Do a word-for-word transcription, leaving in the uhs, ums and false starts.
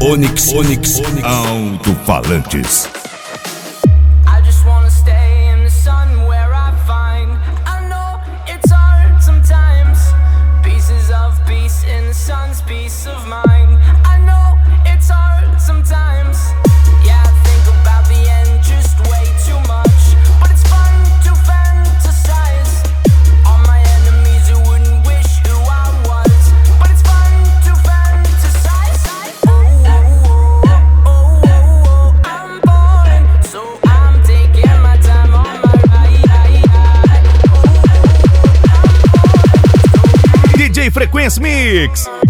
Onyx, Onyx, Alto-Falantes. I just wanna stay in the sun where I find. I know it's hard sometimes. Pieces of peace in the sun's peace of mind. I know it's hard sometimes. Yeah, I think about the end just way too much. But it's fun to fantasize. All my enemies who wouldn't wish who I was. But it's fun to fantasize. Oh, oh, oh, oh, oh, oh. I'm falling, so I'm taking my time on my ride. D J Frequência Mix.